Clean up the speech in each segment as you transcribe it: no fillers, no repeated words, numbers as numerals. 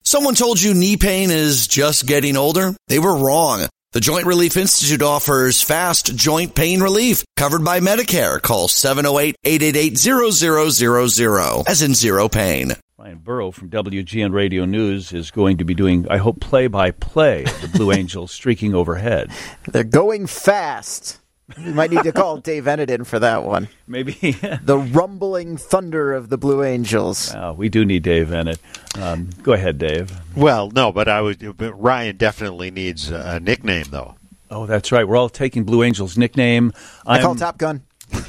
Someone told you knee pain is just getting older? They were wrong. The Joint Relief Institute offers fast joint pain relief covered by Medicare. Call 708-888-0000, as in zero pain. Ryan Burrow from WGN Radio News is going to be doing, I hope, play-by-play of the Blue Angels streaking overhead. They're going fast. You might need to call Dave Ennett in for that one. Maybe. The rumbling thunder of the Blue Angels. We do need Dave Ennett. Go ahead, Dave. Well, no, but Ryan definitely needs a nickname, though. Oh, that's right. We're all taking Blue Angels' nickname. I call Top Gun.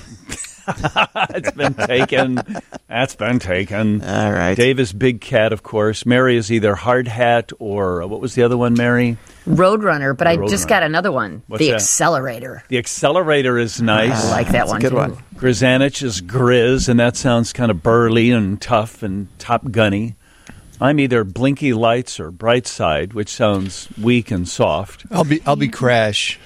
It's been taken. That's been taken. All right. Dave is Big Cat, of course. Mary is either Hard Hat or, what was the other one, Mary? Roadrunner, but I just got another one. What's the that? Accelerator. The Accelerator is nice. I like that one, good too. one. Grizanich is Grizz, and that sounds kind of burly and tough and Top Gunny. I'm either Blinky Lights or Brightside, which sounds weak and soft. I'll be Crash.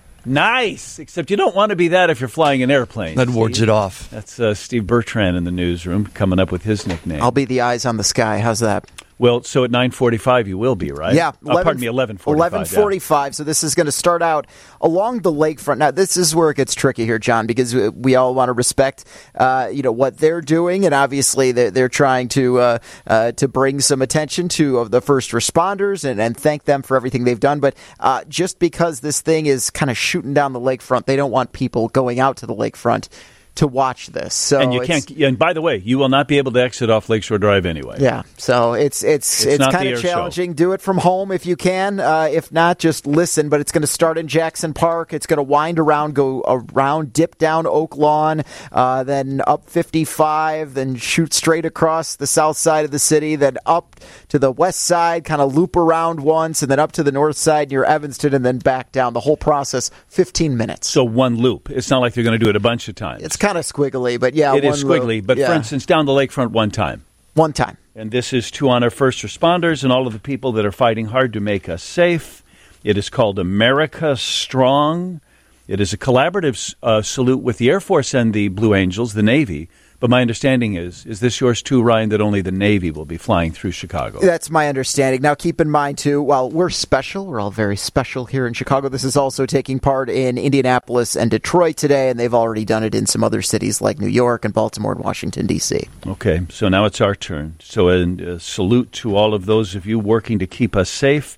Nice, except you don't want to be that if you're flying an airplane. That wards it off. That's Steve Bertrand in the newsroom coming up with his nickname. I'll be the eyes on the sky. How's that? Well, so at 9:45 you will be, right? Yeah. Pardon me, 11:45. 11:45. Yeah. So this is going to start out along the lakefront. Now, this is where it gets tricky here, John, because we all want to respect, what they're doing, and obviously they're trying to bring some attention to the first responders and thank them for everything they've done. But just because this thing is kind of shooting down the lakefront, they don't want people going out to the lakefront to watch this. So and you can't. And by the way, you will not be able to exit off Lakeshore Drive anyway. Yeah, so it's kind of challenging. Do it from home if you can. If not, just listen. But it's going to start in Jackson Park. It's going to wind around, go around, dip down Oak Lawn, then up 55, then shoot straight across the south side of the city, then up to the west side, kind of loop around once, and then up to the north side near Evanston, and then back down. The whole process, 15 minutes. So one loop. It's not like they're going to do it a bunch of times. It's kind of squiggly, but yeah, it is squiggly. Loop. But yeah. For instance, down the lakefront one time. One time. And this is to honor first responders and all of the people that are fighting hard to make us safe. It is called America Strong. It is a collaborative salute with the Air Force and the Blue Angels, the Navy. But my understanding is this yours too, Ryan, that only the Navy will be flying through Chicago? That's my understanding. Now, keep in mind, too, while we're special, we're all very special here in Chicago, this is also taking part in Indianapolis and Detroit today, and they've already done it in some other cities like New York and Baltimore and Washington, D.C. Okay, so now it's our turn. So a salute to all of those of you working to keep us safe.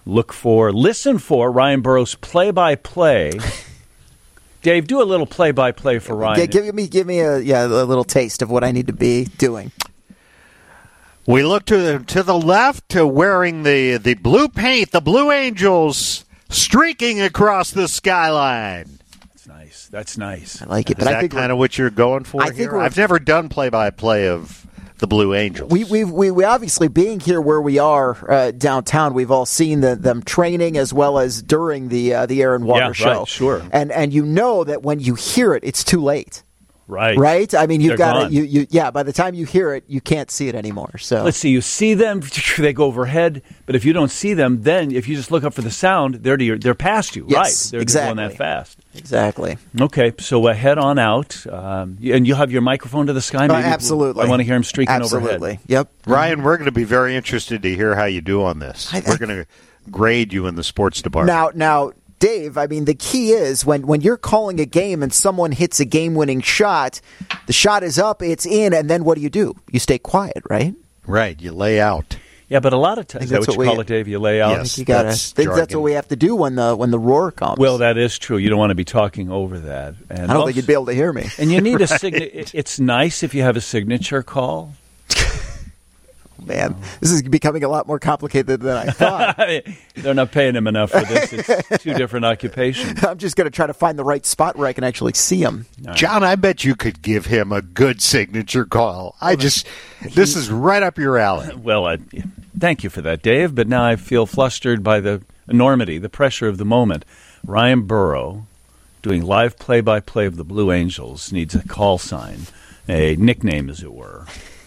Listen for Ryan Burrow's play-by-play. Dave, do a little play-by-play for Ryan. Give me a little taste of what I need to be doing. We look to the left, wearing the blue paint, the Blue Angels streaking across the skyline. That's nice. I like it. Is that kind of what you're going for here? I've never done play-by-play of the Blue Angels. We obviously, being here where we are downtown, we've all seen them training as well as during the Air and Water show. Right, sure. And you know that when you hear it, it's too late. Right. I mean, you've got it. by the time you hear it, you can't see it anymore. So let's see. You see them; they go overhead. But if you don't see them, then if you just look up for the sound, they're past you. Yes, right? They're exactly. going that fast. Exactly. Okay, so head on out, and you have your microphone to the sky. Maybe absolutely. I want to hear him streaking absolutely. overhead. Yep. Ryan, we're going to be very interested to hear how you do on this. We're going to grade you in the sports department. Now, Dave, I mean, the key is when you're calling a game and someone hits a game-winning shot, the shot is up, it's in, and then what do? You stay quiet, right? Right. You lay out. Yeah, but a lot of times, is that what you call it, Dave? You lay out? Yes, that's what we have to do when the roar comes. Well, that is true. You don't want to be talking over that. And I don't think you'd be able to hear me. And you need a signature. It's nice if you have a signature call. Man, this is becoming a lot more complicated than I thought. They're not paying him enough for this. It's two different occupations. I'm just going to try to find the right spot where I can actually see him. Right. John, I bet you could give him a good signature call. This is right up your alley. Well, thank you for that, Dave. But now I feel flustered by the enormity, the pressure of the moment. Ryan Burrow, doing live play-by-play of the Blue Angels, needs a call sign, a nickname, as it were.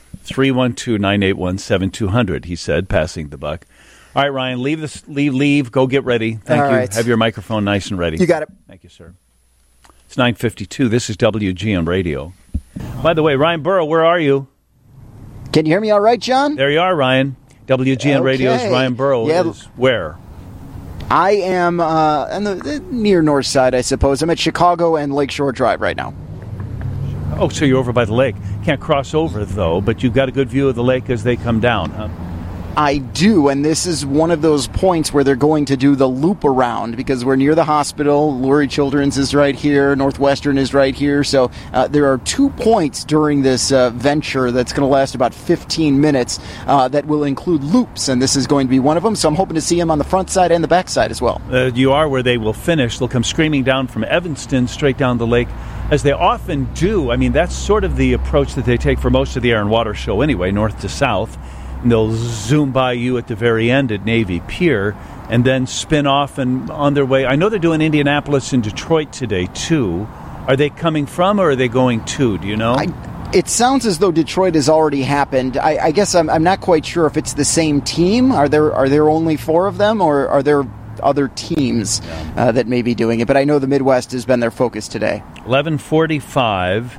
312-981-7200, he said, passing the buck. All right, Ryan, leave, go get ready. Thank you. Right. Have your microphone nice and ready. You got it. Thank you, sir. It's 9:52. This is WGN Radio. By the way, Ryan Burrow, where are you? Can you hear me all right, John? There you are, Ryan. WGN Radio's Ryan Burrow is where? I am on the near north side, I suppose. I'm at Chicago and Lakeshore Drive right now. Oh, so you're over by the lake. Can't cross over, though, but you've got a good view of the lake as they come down, huh? I do, and this is one of those points where they're going to do the loop around because we're near the hospital. Lurie Children's is right here. Northwestern is right here. So there are 2 points during this venture that's going to last about 15 minutes that will include loops, and this is going to be one of them. So I'm hoping to see them on the front side and the back side as well. You are where they will finish. They'll come screaming down from Evanston straight down the lake, as they often do. I mean, that's sort of the approach that they take for most of the Air and Water show anyway, north to south. And they'll zoom by you at the very end at Navy Pier and then spin off and on their way. I know they're doing Indianapolis and Detroit today, too. Are they coming from or are they going to? Do you know? It sounds as though Detroit has already happened. I guess I'm not quite sure if it's the same team. Are there only 4 of them, or are there other teams that may be doing it? But I know the Midwest has been their focus today. 11:45.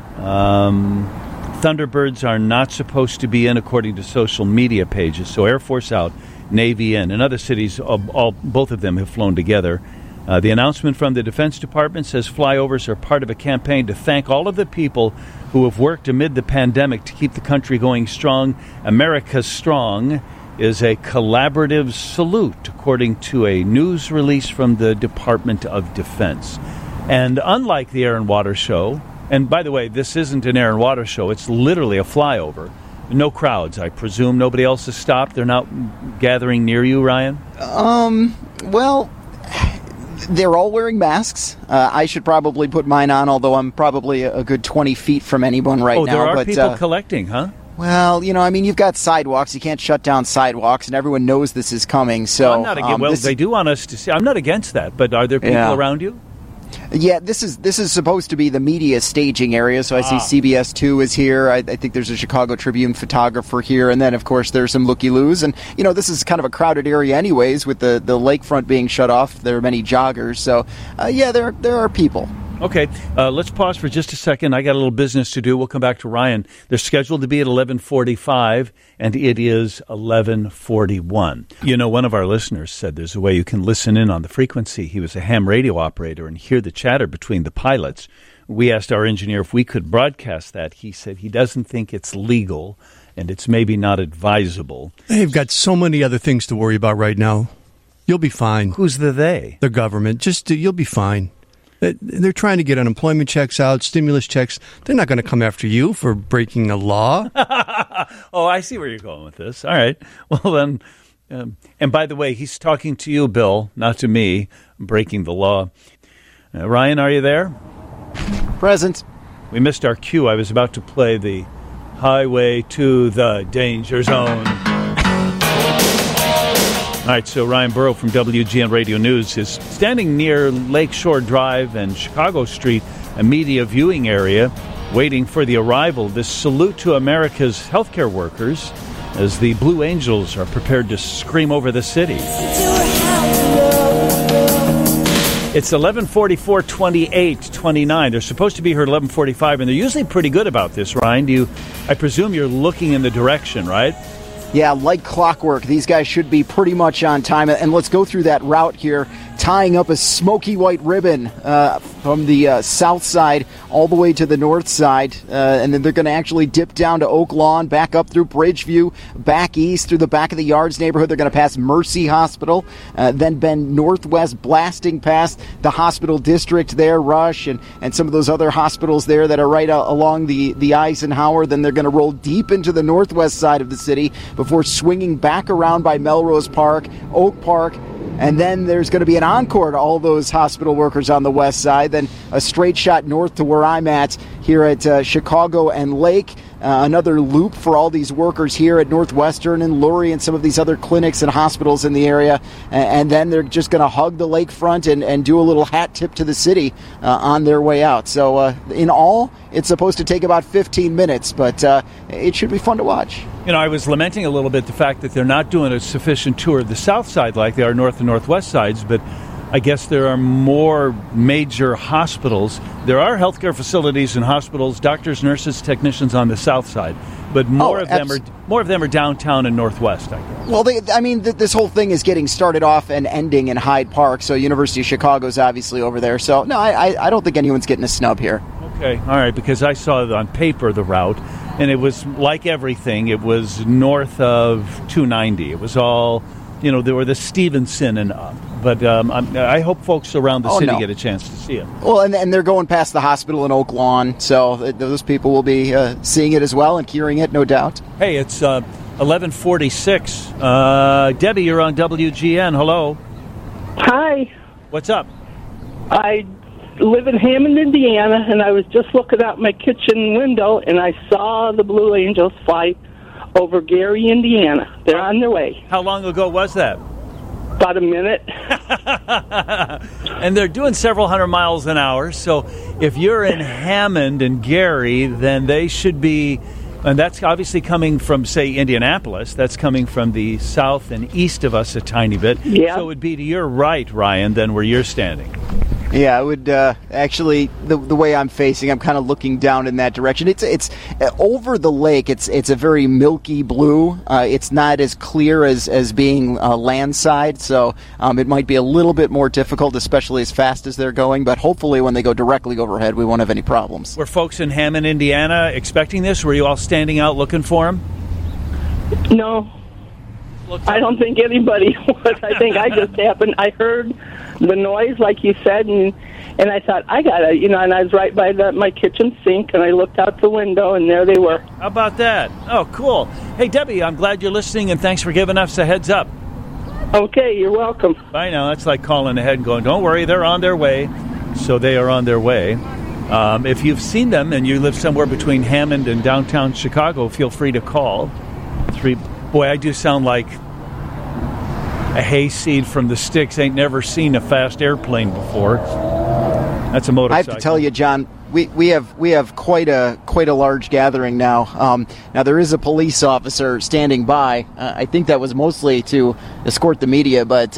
Thunderbirds are not supposed to be in according to social media pages. So Air Force out, Navy in. In other cities, both of them have flown together. The announcement from the Defense Department says flyovers are part of a campaign to thank all of the people who have worked amid the pandemic to keep the country going strong. America Strong is a collaborative salute, according to a news release from the Department of Defense. And unlike the Air and Water show, and by the way, this isn't an Air and Water show. It's literally a flyover. No crowds, I presume. Nobody else has stopped. They're not gathering near you, Ryan? Well, they're all wearing masks. I should probably put mine on, although I'm probably a good 20 feet from anyone right now. Oh, there are people collecting, huh? Well, you've got sidewalks. You can't shut down sidewalks, and everyone knows this is coming. So, I'm not against, they do want us to see. I'm not against that, but are there people around you? Yeah, this is supposed to be the media staging area, so I see CBS 2 is here. I think there's a Chicago Tribune photographer here, and then, of course, there's some looky-loos. And, this is kind of a crowded area anyways, with the lakefront being shut off. There are many joggers, so, there are people. Okay, let's pause for just a second. I got a little business to do. We'll come back to Ryan. They're scheduled to be at 11:45, and it is 11:41. One of our listeners said there's a way you can listen in on the frequency. He was a ham radio operator and hear the chatter between the pilots. We asked our engineer if we could broadcast that. He said he doesn't think it's legal, and it's maybe not advisable. They've got so many other things to worry about right now. You'll be fine. Who's the they? The government. You'll be fine. They're trying to get unemployment checks out, stimulus checks. They're not going to come after you for breaking a law. Oh, I see where you're going with this. All right. Well, then, and by the way, he's talking to you, Bill, not to me, breaking the law. Ryan, are you there? Present. We missed our cue. I was about to play the Highway to the Danger Zone. All right, so Ryan Burrow from WGN Radio News is standing near Lakeshore Drive and Chicago Street, a media viewing area, waiting for the arrival of this salute to America's healthcare workers as the Blue Angels are prepared to scream over the city. It's 11:44, 28, 29. They're supposed to be here at 11:45, and they're usually pretty good about this, Ryan. I presume you're looking in the direction, right? Yeah, like clockwork. These guys should be pretty much on time. And let's go through that route here, tying up a smoky white ribbon from the south side all the way to the north side. And then they're going to actually dip down to Oak Lawn, back up through Bridgeview, back east through the back of the Yards neighborhood. They're going to pass Mercy Hospital, then bend northwest, blasting past the hospital district there, Rush, and some of those other hospitals there that are right along the Eisenhower. Then they're going to roll deep into the northwest side of the city before swinging back around by Melrose Park, Oak Park, and then there's going to be an encore to all those hospital workers on the west side, then a straight shot north to where I'm at here at Chicago and Lake. Another loop for all these workers here at Northwestern and Lurie and some of these other clinics and hospitals in the area. And then they're just going to hug the lakefront and do a little hat tip to the city on their way out. So in all, it's supposed to take about 15 minutes, but it should be fun to watch. I was lamenting a little bit the fact that they're not doing a sufficient tour of the south side like they are north and northwest sides, but I guess there are more major hospitals. There are healthcare facilities and hospitals, doctors, nurses, technicians on the south side, but more of them are downtown and northwest, I guess. Well, this whole thing is getting started off and ending in Hyde Park, so University of Chicago is obviously over there. So, no, I don't think anyone's getting a snub here. Okay, all right, because I saw it on paper, the route, and it was like everything. It was north of 290. It was all, there were the Stevenson and up. But I hope folks around the city get a chance to see it. Well, and they're going past the hospital in Oak Lawn, so those people will be seeing it as well and hearing it, no doubt. Hey, it's 11:46. Debbie, you're on WGN. Hello. Hi. What's up? I live in Hammond, Indiana, and I was just looking out my kitchen window, and I saw the Blue Angels fly over Gary, Indiana. They're on their way. How long ago was that? About a minute. And they're doing several hundred miles an hour, so if you're in Hammond and Gary, then they should be, and that's obviously coming from, say, Indianapolis. That's coming from the south and east of us a tiny bit. Yeah. So it would be to your right, Ryan, than where you're standing. Yeah, I would actually, the way I'm facing, I'm kind of looking down in that direction. It's over the lake. It's a very milky blue. It's not as clear as being landside, so it might be a little bit more difficult, especially as fast as they're going. But hopefully, when they go directly overhead, we won't have any problems. Were folks in Hammond, Indiana, expecting this? Were you all standing out looking for them? No, I don't think anybody was. I think I just happened. I heard the noise, like you said, and I thought, I got to, and I was right by my kitchen sink, and I looked out the window, and there they were. How about that? Oh, cool. Hey, Debbie, I'm glad you're listening, and thanks for giving us a heads up. Okay, you're welcome. I know. That's like calling ahead and going, don't worry, they're on their way. So they are on their way. If you've seen them and you live somewhere between Hammond and downtown Chicago, feel free to call. Boy, I do sound like a hayseed from the sticks. Ain't never seen a fast airplane before. That's a motorcycle. I have to tell you, John, we have quite a large gathering now. Now there is a police officer standing by. I think that was mostly to escort the media, but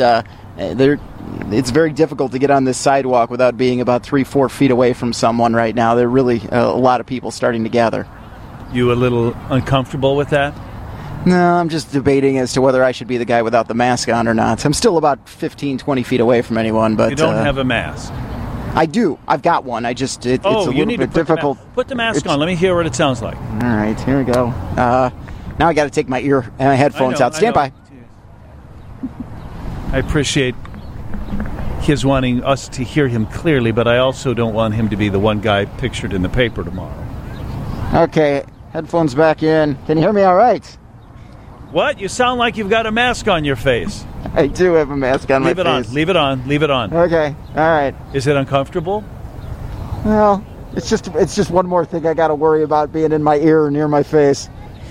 it's very difficult to get on this sidewalk without being about 3-4 feet away from someone right now. There are really a lot of people starting to gather. You a little uncomfortable with that? No, I'm just debating as to whether I should be the guy without the mask on or not. I'm still about 15, 20 feet away from anyone, but... You don't have a mask? I do. I've got one. It's a little bit difficult. Put the mask on. Let me hear what it sounds like. All right, here we go. Now I got to take my headphones out. Stand by. I appreciate his wanting us to hear him clearly, but I also don't want him to be the one guy pictured in the paper tomorrow. Okay, headphones back in. Can you hear me all right? What? You sound like you've got a mask on your face. I do have a mask on my face. Leave it on. Leave it on. Okay. All right. Is it uncomfortable? Well, it's just one more thing I got to worry about being in my ear or near my face.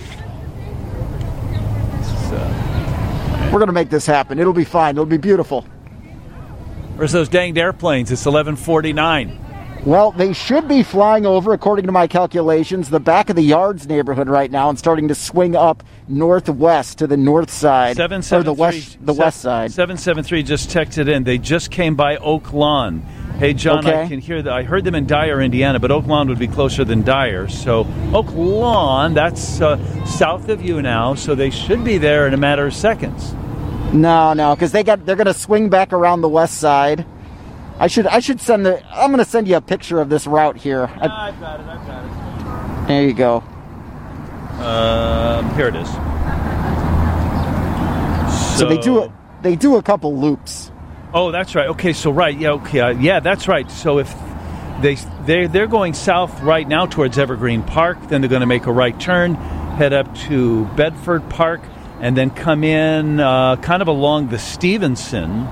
We're going to make this happen. It'll be fine. It'll be beautiful. Where's those danged airplanes? It's 11:49. Well, they should be flying over, according to my calculations, the back of the Yards neighborhood right now and starting to swing up northwest to the north side, or the west side. 773 just texted in. They just came by Oak Lawn. Hey, John, okay. I can hear that. I heard them in Dyer, Indiana, but Oak Lawn would be closer than Dyer. So Oak Lawn, that's south of you now, so they should be there in a matter of seconds. No, because they're going to swing back around the west side. I should I'm going to send you a picture of this route here. I've got it. There you go. Here it is. So they do a couple loops. Oh, that's right. Okay, so right. Yeah, okay. Yeah, that's right. So if they're going south right now towards Evergreen Park, then they're going to make a right turn, head up to Bedford Park, and then come in kind of along the Stevenson.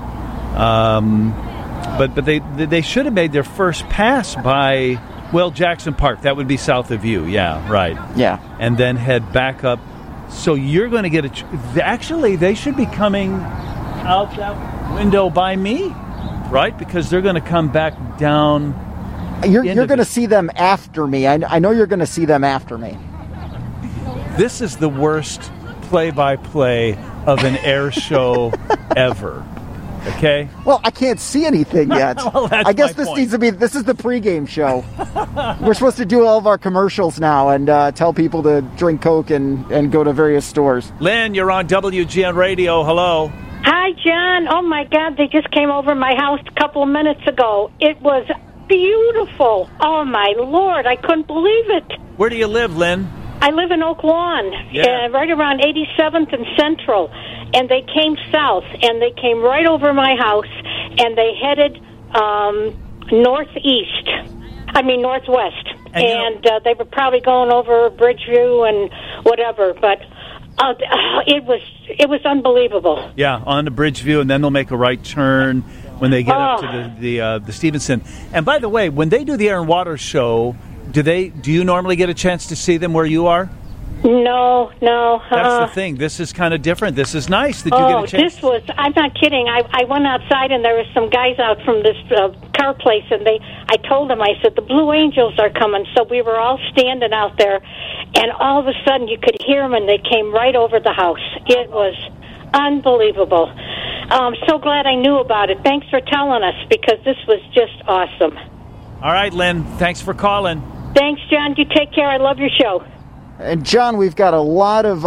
But they should have made their first pass by, Jackson Park. That would be south of you. Yeah, right. Yeah. And then head back up. So you're going to get actually, they should be coming out that window by me, right? Because they're going to come back down. You're going to see them after me. I know you're going to see them after me. This is the worst play-by-play of an air show ever. Okay. Well, I can't see anything yet. Well, I guess this needs to be. This is the pregame show. We're supposed to do all of our commercials now and tell people to drink Coke and go to various stores. Lynn, you're on WGN Radio. Hello. Hi, John. Oh, my God. They just came over my house a couple of minutes ago. It was beautiful. Oh, my Lord. I couldn't believe it. Where do you live, Lynn? I live in Oak Lawn, right around 87th and Central. And they came south, and they came right over my house, and they headed northwest. And they were probably going over Bridgeview and whatever, but it was unbelievable. Yeah, on to Bridgeview, and then they'll make a right turn when they get up to the Stevenson. And by the way, when they do the Air and Water show, do you normally get a chance to see them where you are? No. That's the thing. This is kind of different. This is nice that you get a chance. I'm not kidding. I went outside and there were some guys out from this car place, and I told them, I said, the Blue Angels are coming. So we were all standing out there, and all of a sudden you could hear them, and they came right over the house. It was unbelievable. I'm so glad I knew about it. Thanks for telling us, because this was just awesome. All right, Lynn. Thanks for calling. Thanks, John. You take care. I love your show. And John, we've got a lot of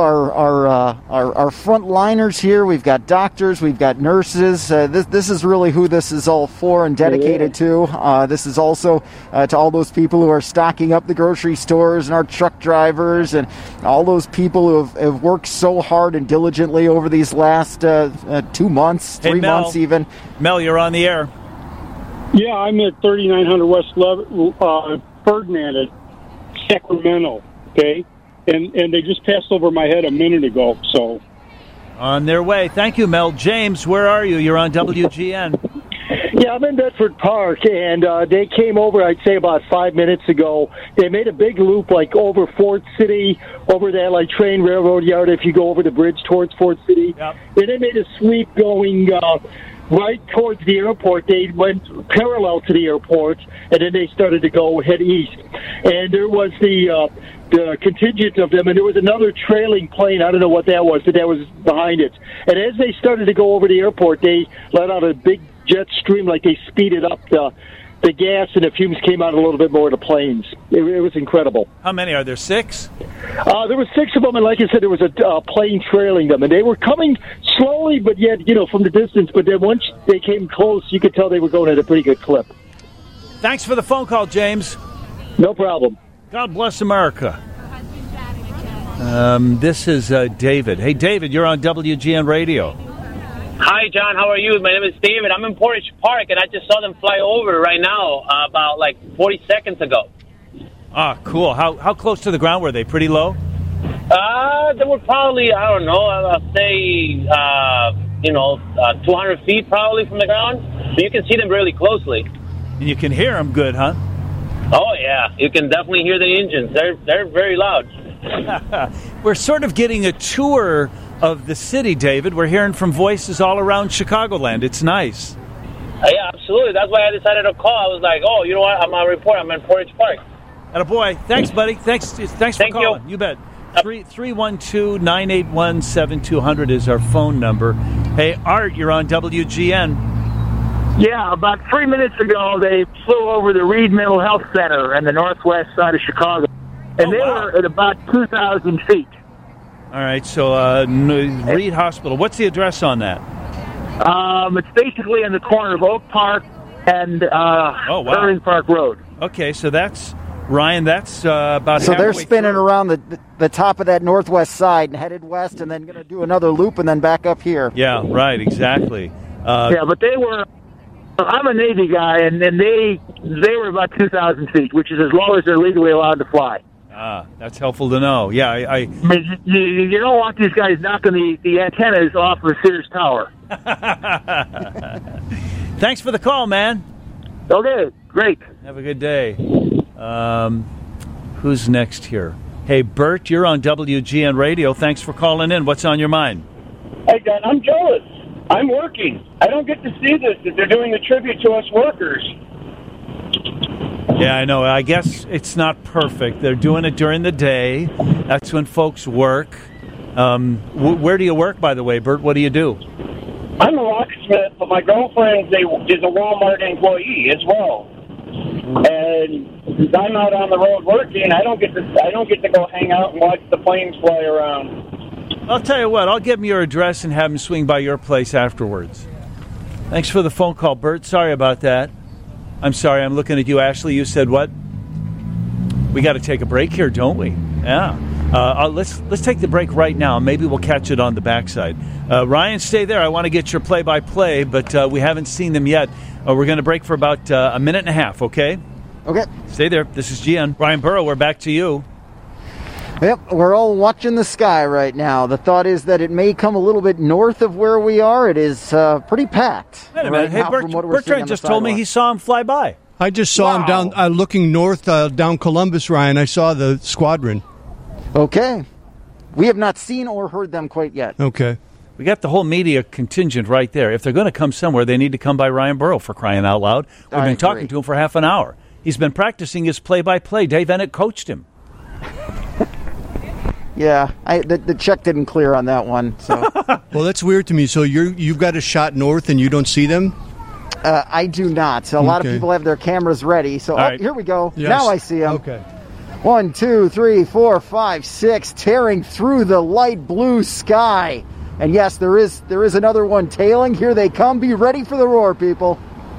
our frontliners here. We've got doctors, we've got nurses. This is really who this is all for and dedicated to. This is also to all those people who are stocking up the grocery stores and our truck drivers and all those people who have worked so hard and diligently over these last 2 months, 3 months even. Mel, you're on the air. Yeah, I'm at 3900 West Ferdinand at Sacramento. Okay. And they just passed over my head a minute ago, so. On their way. Thank you, Mel. James, where are you? You're on WGN. Yeah, I'm in Bedford Park, and they came over, I'd say, about 5 minutes ago. They made a big loop, like, over Fort City, over that, like, train railroad yard, if you go over the bridge towards Fort City. Yep. And they made a sweep going right towards the airport. They went parallel to the airport, and then they started to go head east. And there was the contingent of them, and there was another trailing plane. I don't know what that was, but that was behind it. And as they started to go over the airport, they let out a big jet stream, like they speeded up the gas, and the fumes came out a little bit more of the planes. It was incredible. How many are there? 6? There were 6 of them, and like I said, there was a plane trailing them, and they were coming slowly, but yet, from the distance. But then once they came close, you could tell they were going at a pretty good clip. Thanks for the phone call, James. No problem. God bless America. This is David. Hey, David, you're on WGN Radio. Hi, John. How are you? My name is David. I'm in Portage Park, and I just saw them fly over right now about, 40 seconds ago. Ah, cool. How close to the ground were they? Pretty low? They were probably, I don't know, I'll say, 200 feet probably from the ground. But you can see them really closely. And you can hear them good, huh? Oh, yeah. You can definitely hear the engines. They're very loud. We're sort of getting a tour of the city, David. We're hearing from voices all around Chicagoland. It's nice. Yeah, absolutely. That's why I decided to call. I was like, oh, you know what? I'm on a report. I'm in Portage Park. Attaboy. Thanks, buddy. Thanks for calling. You bet. 312-981-7200 is our phone number. Hey, Art, you're on WGN. Yeah, about 3 minutes ago, they flew over the Reed Mental Health Center in the northwest side of Chicago. And they were at about 2,000 feet. All right, so Reed Hospital. What's the address on that? It's basically in the corner of Oak Park and Irving Park Road. Okay, so that's, Ryan, that's about so they're spinning around the top of that northwest side and headed west and then going to do another loop and then back up here. Yeah, right, exactly. Yeah, but they were... I'm a Navy guy, and they were about 2,000 feet, which is as low as they're legally allowed to fly. Ah, that's helpful to know. Yeah, I mean, you don't want these guys knocking the antennas off of Sears Tower. Thanks for the call, man. Okay, great. Have a good day. Who's next here? Hey, Bert, you're on WGN Radio. Thanks for calling in. What's on your mind? Hey, Dan, I'm jealous. I'm working. I don't get to see this, that they're doing a tribute to us workers. Yeah, I know. I guess it's not perfect. They're doing it during the day. That's when folks work. Where do you work, by the way, Bert? What do you do? I'm a locksmith, but my girlfriend is a Walmart employee as well. And I'm out on the road working. I don't get to go hang out and watch the planes fly around. I'll tell you what. I'll give him your address and have him swing by your place afterwards. Thanks for the phone call, Bert. Sorry about that. I'm sorry. I'm looking at you, Ashley. You said what? We got to take a break here, don't we? Yeah. Let's take the break right now. Maybe we'll catch it on the backside. Ryan, stay there. I want to get your play-by-play, but we haven't seen them yet. We're going to break for about a minute and a half, okay? Okay. Stay there. This is GN. Ryan Burrow, we're back to you. Yep, we're all watching the sky right now. The thought is that it may come a little bit north of where we are. It is pretty packed. Wait a minute. Hey, Bertrand just told me he saw him fly by. I just saw him down looking north down Columbus, Ryan. I saw the squadron. Okay. We have not seen or heard them quite yet. Okay. We got the whole media contingent right there. If they're going to come somewhere, they need to come by Ryan Burrow, for crying out loud. We've been talking to him for half an hour. He's been practicing his play-by-play. Dave Ennett coached him. Yeah, the check didn't clear on that one. So. Well, that's weird to me. So you've got a shot north and you don't see them? I do not. So a lot of people have their cameras ready. So right. Here we go. Yes. Now I see them. Okay. 1, 2, 3, 4, 5, 6, tearing through the light blue sky. And yes, there is another one tailing. Here they come. Be ready for the roar, people.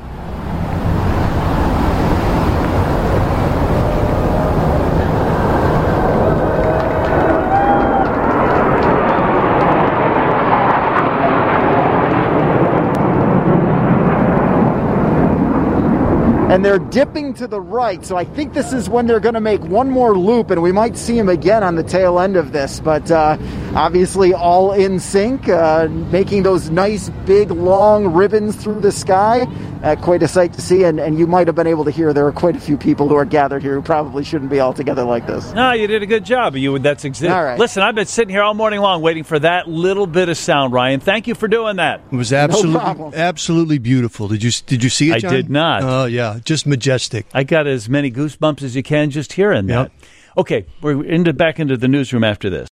And they're dipping to the right, so I think this is when they're going to make one more loop, and we might see them again on the tail end of this. But obviously all in sync, making those nice, big, long ribbons through the sky. Quite a sight to see, and you might have been able to hear there are quite a few people who are gathered here who probably shouldn't be all together like this. No, you did a good job. That's exactly. All right. Listen, I've been sitting here all morning long waiting for that little bit of sound, Ryan. Thank you for doing that. It was absolutely beautiful. Did you see it, John? I did not. Oh, yeah. Just majestic. I got as many goosebumps as you can just hearing that. Okay, we're back into the newsroom after this.